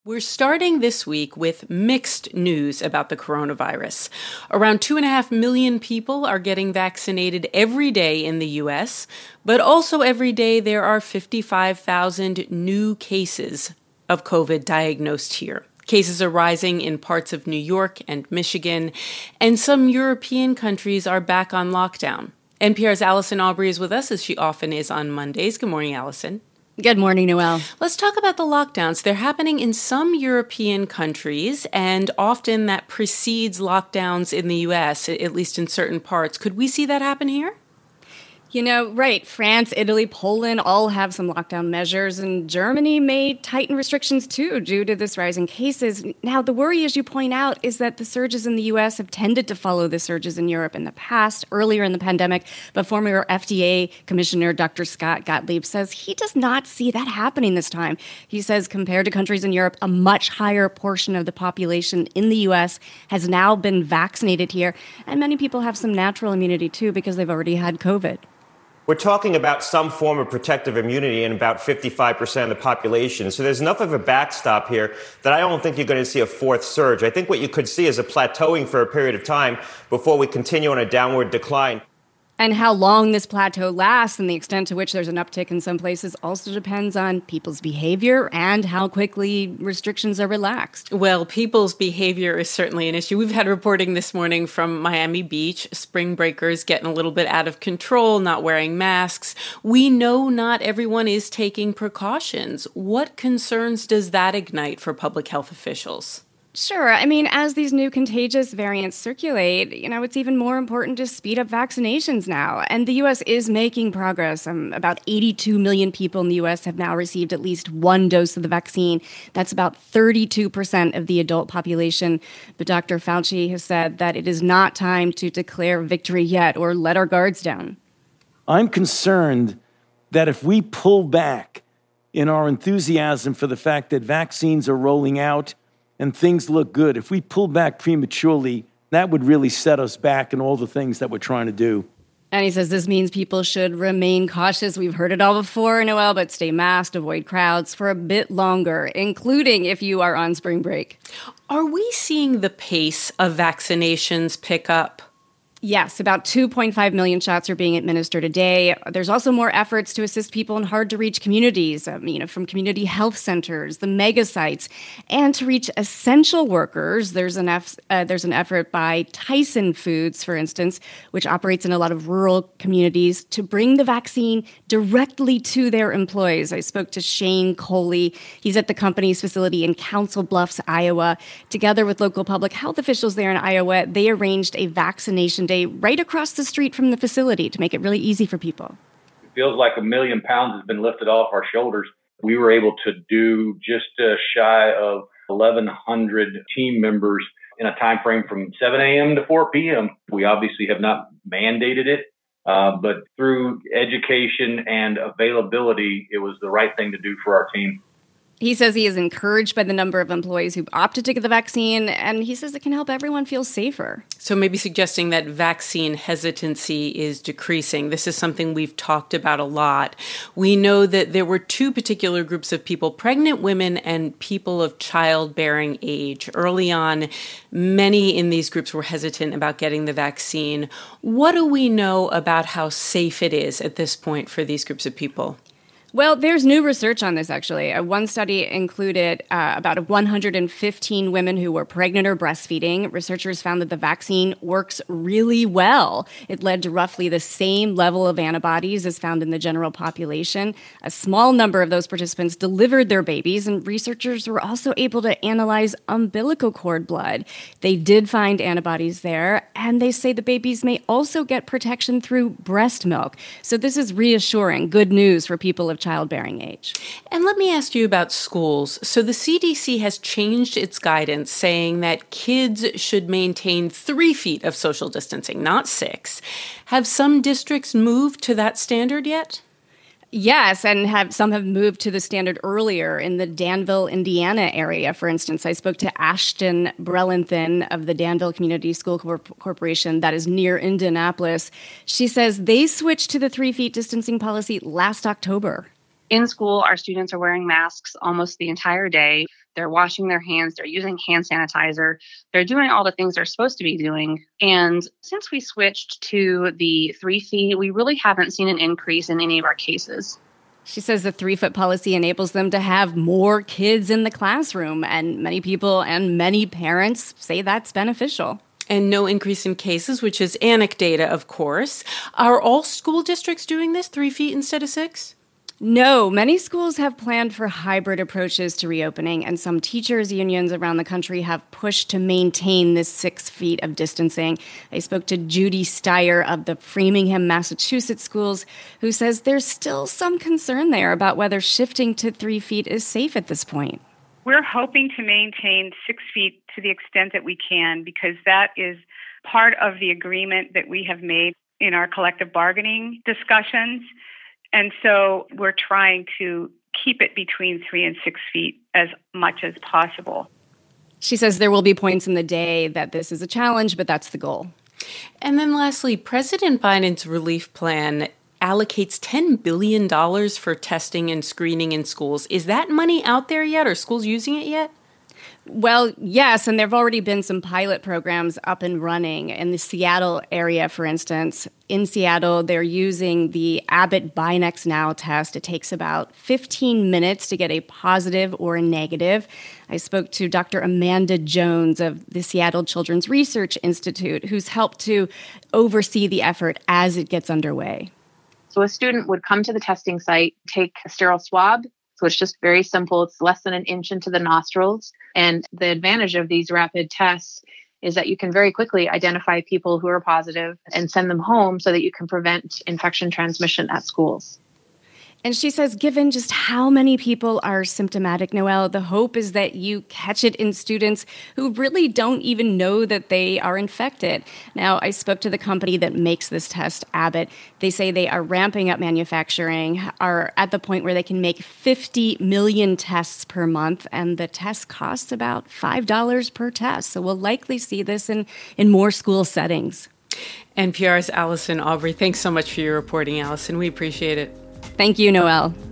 We're starting this week with mixed news about the coronavirus. Around 2.5 million people are getting vaccinated every day in the U.S., but also every day there are 55,000 new cases of COVID diagnosed here. Cases are rising in parts of New York and Michigan, and some European countries are back on lockdown. NPR's Allison Aubrey is with us, as she often is on Mondays. Good morning, Allison. Good morning, Noelle. Let's talk about the lockdowns. They're happening in some European countries, and often that precedes lockdowns in the U.S., at least in certain parts. Could we see that happen here? You know, right. France, Italy, Poland all have some lockdown measures, and Germany may tighten restrictions too due to this rise in cases. Now, the worry, as you point out, is that the surges in the U.S. have tended to follow the surges in Europe in the past, earlier in the pandemic. But former FDA Commissioner Dr. Scott Gottlieb says he does not see that happening this time. He says compared to countries in Europe, a much higher portion of the population in the U.S. has now been vaccinated here. And many people have some natural immunity too because they've already had COVID. We're talking about some form of protective immunity in about 55% of the population. So there's enough of a backstop here that I don't think you're going to see a fourth surge. I think what you could see is a plateauing for a period of time before we continue on a downward decline. And how long this plateau lasts and the extent to which there's an uptick in some places also depends on people's behavior and how quickly restrictions are relaxed. Well, people's behavior is certainly an issue. We've had reporting this morning from Miami Beach, spring breakers getting a little bit out of control, not wearing masks. We know not everyone is taking precautions. What concerns does that ignite for public health officials? Sure. I mean, as these new contagious variants circulate, it's even more important to speed up vaccinations now. And the U.S. is making progress. About 82 million people in the U.S. have now received at least one dose of the vaccine. That's about 32% of the adult population. But Dr. Fauci has said that it is not time to declare victory yet or let our guards down. I'm concerned that if we pull back in our enthusiasm for the fact that vaccines are rolling out, and things look good, if we pull back prematurely, that would really set us back in all the things that we're trying to do. And he says this means people should remain cautious. We've heard it all before, Noelle, but stay masked, avoid crowds for a bit longer, including if you are on spring break. Are we seeing the pace of vaccinations pick up? Yes, about 2.5 million shots are being administered a day. There's also more efforts to assist people in hard-to-reach communities, from community health centers, the mega sites, and to reach essential workers. There's an effort by Tyson Foods, for instance, which operates in a lot of rural communities, to bring the vaccine directly to their employees. I spoke to Shane Coley. He's at the company's facility in Council Bluffs, Iowa. Together with local public health officials there in Iowa, they arranged a vaccination day right across the street from the facility to make it really easy for people. It feels like 1 million pounds has been lifted off our shoulders. We were able to do just shy of 1,100 team members in a time frame from 7 a.m. to 4 p.m. We obviously have not mandated it, but through education and availability, it was the right thing to do for our team. He says he is encouraged by the number of employees who've opted to get the vaccine, and he says it can help everyone feel safer. So maybe suggesting that vaccine hesitancy is decreasing. This is something we've talked about a lot. We know that there were two particular groups of people, pregnant women and people of childbearing age. Early on, many in these groups were hesitant about getting the vaccine. What do we know about how safe it is at this point for these groups of people? Well, there's new research on this, actually. One study included about 115 women who were pregnant or breastfeeding. Researchers found that the vaccine works really well. It led to roughly the same level of antibodies as found in the general population. A small number of those participants delivered their babies, and researchers were also able to analyze umbilical cord blood. They did find antibodies there, and they say the babies may also get protection through breast milk. So this is reassuring, good news for people of childbearing age. And let me ask you about schools. So the CDC has changed its guidance saying that kids should maintain 3 feet of social distancing, not 6. Have some districts moved to that standard yet? Yes, and some have moved to the standard earlier. In the Danville, Indiana area, for instance, I spoke to Ashton Brelanthin of the Danville Community School Corporation that is near Indianapolis. She says they switched to the 3 feet distancing policy last October. In school, our students are wearing masks almost the entire day. they're washing their hands, they're using hand sanitizer, they're doing all the things they're supposed to be doing. And since we switched to the 3 feet, we really haven't seen an increase in any of our cases. She says the 3-foot policy enables them to have more kids in the classroom, and many people and many parents say that's beneficial. And no increase in cases, which is anecdata, of course. Are all school districts doing this, 3 feet instead of 6? No, many schools have planned for hybrid approaches to reopening, and some teachers' unions around the country have pushed to maintain this 6 feet of distancing. I spoke to Judy Steyer of the Framingham, Massachusetts schools, who says there's still some concern there about whether shifting to 3 feet is safe at this point. We're hoping to maintain 6 feet to the extent that we can, because that is part of the agreement that we have made in our collective bargaining discussions. And so we're trying to keep it between 3 and 6 feet as much as possible. She says there will be points in the day that this is a challenge, but that's the goal. And then lastly, President Biden's relief plan allocates $10 billion for testing and screening in schools. Is that money out there yet? Are schools using it yet? Well, yes, and there have already been some pilot programs up and running in the Seattle area, for instance. In Seattle, they're using the Abbott BinaxNOW test. It takes about 15 minutes to get a positive or a negative. I spoke to Dr. Amanda Jones of the Seattle Children's Research Institute, who's helped to oversee the effort as it gets underway. So a student would come to the testing site, take a sterile swab. So it's just very simple. It's less than an inch into the nostrils. And the advantage of these rapid tests is that you can very quickly identify people who are positive and send them home so that you can prevent infection transmission at schools. And she says, given just how many people are symptomatic, Noelle, the hope is that you catch it in students who really don't even know that they are infected. Now, I spoke to the company that makes this test, Abbott. They say they are ramping up manufacturing, are at the point where they can make 50 million tests per month, and the test costs about $5 per test. So we'll likely see this in more school settings. NPR's Allison Aubrey, thanks so much for your reporting, Allison. We appreciate it. Thank you, Noelle.